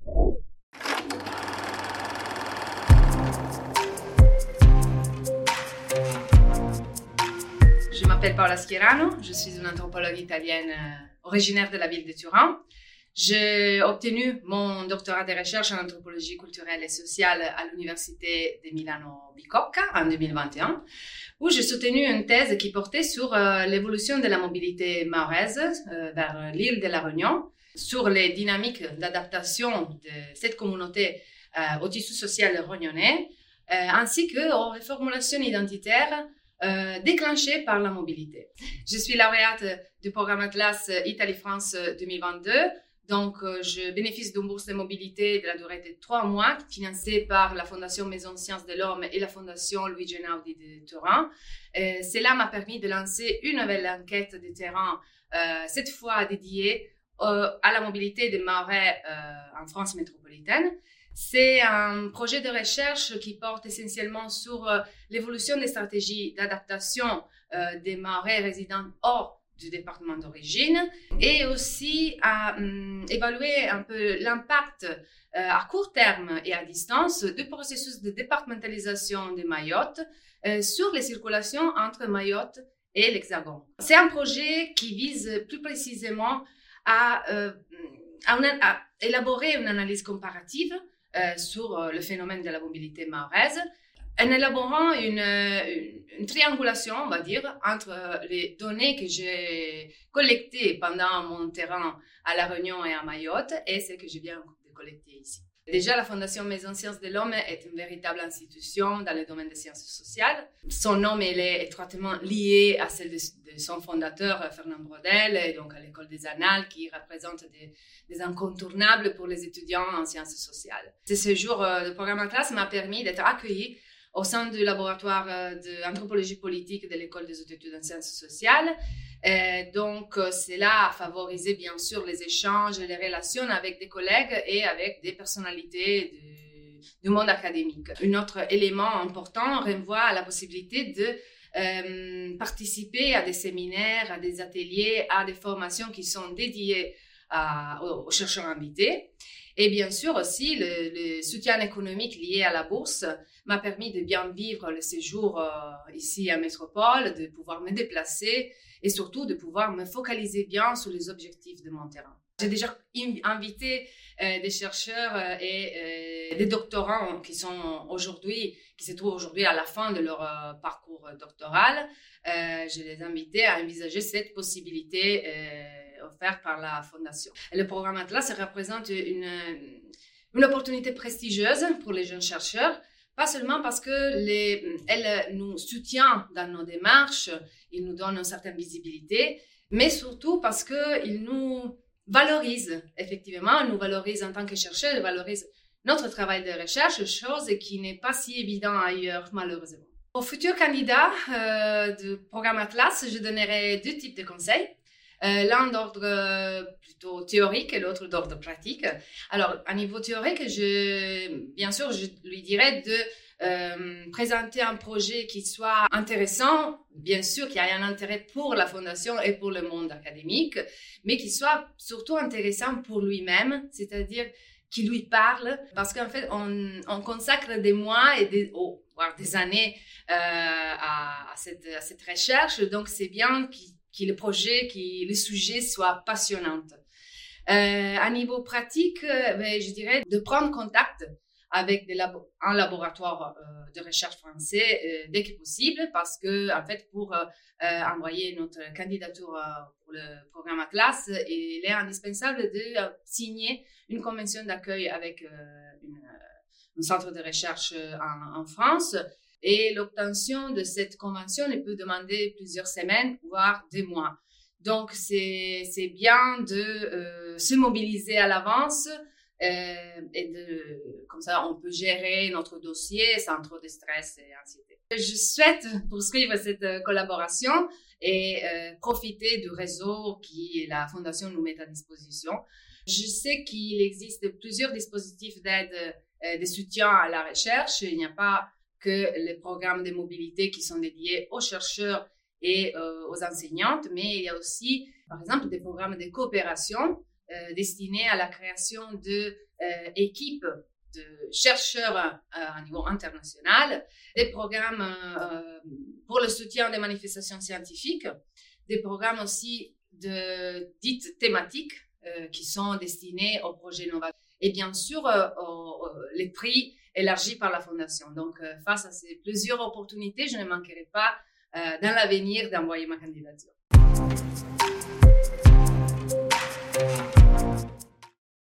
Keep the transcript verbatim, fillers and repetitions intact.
Je m'appelle Paola Schierano, je suis une anthropologue italienne euh, originaire de la ville de Turin. J'ai obtenu mon doctorat de recherche en anthropologie culturelle et sociale à l'université de Milano Bicocca en deux mille vingt et un, où j'ai soutenu une thèse qui portait sur euh, l'évolution de la mobilité mahoraise euh, vers l'île de la Réunion, sur les dynamiques d'adaptation de cette communauté euh, au tissu social réunionnais, euh, ainsi qu'aux reformulations identitaires Euh, déclenchée par la mobilité. Je suis lauréate du programme Atlas Italie-France deux mille vingt-deux, donc euh, je bénéficie d'une bourse de mobilité de la durée de trois mois financée par la Fondation Maison Sciences de l'Homme et la Fondation Luigi Einaudi de Turin. Euh, cela m'a permis de lancer une nouvelle enquête de terrain, euh, cette fois dédiée euh, à la mobilité des Mahorais euh, en France métropolitaine. C'est un projet de recherche qui porte essentiellement sur euh, l'évolution des stratégies d'adaptation euh, des Mahorais résidents hors du département d'origine et aussi à um, évaluer un peu l'impact euh, à court terme et à distance du processus de départementalisation de Mayotte euh, sur les circulations entre Mayotte et l'Hexagone. C'est un projet qui vise plus précisément à, euh, à, une, à élaborer une analyse comparative Euh, sur euh, le phénomène de la mobilité mahoraise, en élaborant une, une, une triangulation, on va dire, entre les données que j'ai collectées pendant mon terrain à La Réunion et à Mayotte et celles que je viens de collecter ici. Déjà, la Fondation Maison Sciences de l'Homme est une véritable institution dans le domaine des sciences sociales. Son nom il est étroitement lié à celle de, de son fondateur, Fernand Braudel, et donc à l'École des Annales, qui représente des, des incontournables pour les étudiants en sciences sociales. Ce séjour de programme Atlas m'a permis d'être accueilli au sein du laboratoire d'anthropologie politique de l'École des hautes études en sciences sociales. Euh, donc, cela a favorisé bien sûr les échanges et les relations avec des collègues et avec des personnalités du, du monde académique. Un autre élément important renvoie à la possibilité de euh, participer à des séminaires, à des ateliers, à des formations qui sont dédiées à, aux, aux chercheurs invités. Et bien sûr aussi, le, le soutien économique lié à la bourse m'a permis de bien vivre le séjour euh, ici à Métropole, de pouvoir me déplacer et surtout de pouvoir me focaliser bien sur les objectifs de mon terrain. J'ai déjà invité euh, des chercheurs euh, et euh, des doctorants qui sont aujourd'hui, qui se trouvent aujourd'hui à la fin de leur euh, parcours doctoral. Euh, je les ai invités à envisager cette possibilité euh, offerte par la Fondation. Et le programme Atlas représente une, une opportunité prestigieuse pour les jeunes chercheurs, pas seulement parce qu'elle nous soutient dans nos démarches, il nous donne une certaine visibilité, mais surtout parce qu'il nous valorise, effectivement, nous valorise en tant que chercheurs, il valorise notre travail de recherche, chose qui n'est pas si évidente ailleurs, malheureusement. Aux futurs candidats euh, du programme Atlas, je donnerai deux types de conseils. Euh, l'un d'ordre euh, plutôt théorique et l'autre d'ordre pratique. Alors, à niveau théorique, je, bien sûr, je lui dirais de euh, présenter un projet qui soit intéressant, bien sûr qu'il y ait un intérêt pour la Fondation et pour le monde académique, mais qui soit surtout intéressant pour lui-même, c'est-à-dire qui lui parle, parce qu'en fait, on, on consacre des mois et des, oh, voire des années euh, à, à, cette, à cette recherche, donc c'est bien qu'il que le projet, que le sujet soit passionnant. Euh, à niveau pratique, ben, je dirais de prendre contact avec des labo- un laboratoire euh, de recherche français euh, dès que possible, parce que en fait, pour euh, envoyer notre candidature euh, pour le programme Atlas, il est indispensable de euh, signer une convention d'accueil avec euh, une, un centre de recherche en, en France. Et l'obtention de cette convention, elle peut demander plusieurs semaines, voire des mois. Donc, c'est, c'est bien de euh, se mobiliser à l'avance euh, et de, comme ça, on peut gérer notre dossier sans trop de stress et anxiété. Je souhaite poursuivre cette collaboration et euh, profiter du réseau que la Fondation nous met à disposition. Je sais qu'il existe plusieurs dispositifs d'aide, euh, de soutien à la recherche. Il n'y a pas que les programmes de mobilité qui sont dédiés aux chercheurs et euh, aux enseignantes, mais il y a aussi, par exemple, des programmes de coopération euh, destinés à la création d'équipes euh, de chercheurs euh, à niveau international, des programmes euh, pour le soutien des manifestations scientifiques, des programmes aussi de dites thématiques euh, qui sont destinés aux projets novateurs et bien sûr euh, aux, aux, les prix élargis par la Fondation. Donc, euh, face à ces plusieurs opportunités, je ne manquerai pas euh, dans l'avenir d'envoyer ma candidature.